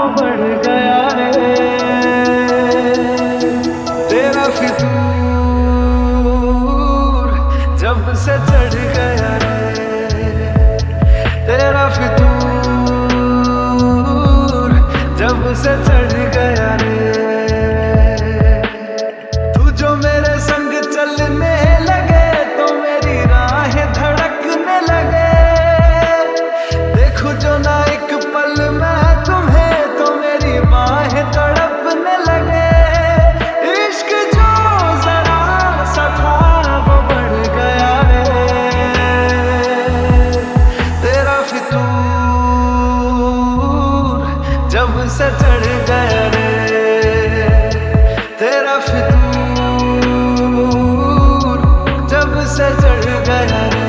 बढ़ गया रे। तेरा फितूर जब से चढ़ गया रे। तेरा फितूर जब से चढ़ गया रे। तू जो मेरे संग चलने लगे तो मेरी राहें धड़कने लगे। देखो जो ना एक पल मैं तुम्हें तो मेरी बाहें तड़पने लगे। इश्क जो जरा सा था वो बढ़ गया रे। तेरा फितूर जब से चढ़ गया रे। तेरा फितूर जब से चढ़ गया रे।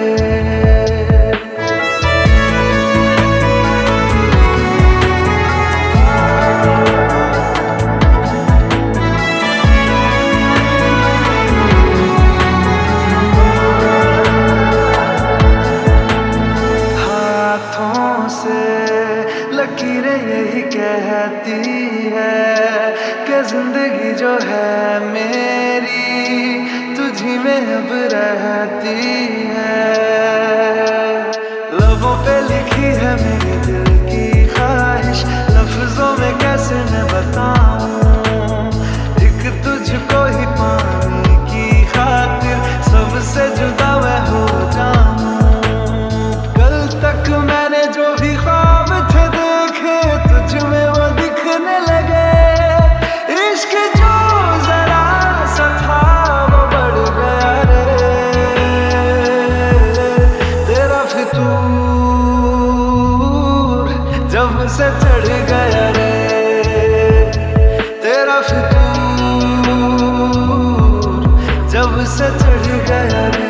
हाथों से लकीरें यही कहती है कि जिंदगी जो है मेरी तुझी में अब रहती है। लबों पे लिखी है मेरे दिल की ख्वाहिश, लफ्जों में कैसे मैं बताऊं। एक तुझको ही पाने की खातिर सबसे जुदा मैं हो जाऊं। कल तक मैंने जो भी ख्वाब थे देखे तुझ में वो दिखने लगे। इश्क जो जरा सा था वो बढ़ गया रे। तेरा फितूर जब से चढ़ गया रे। तेरा फितूर जब से चढ़ गया रे।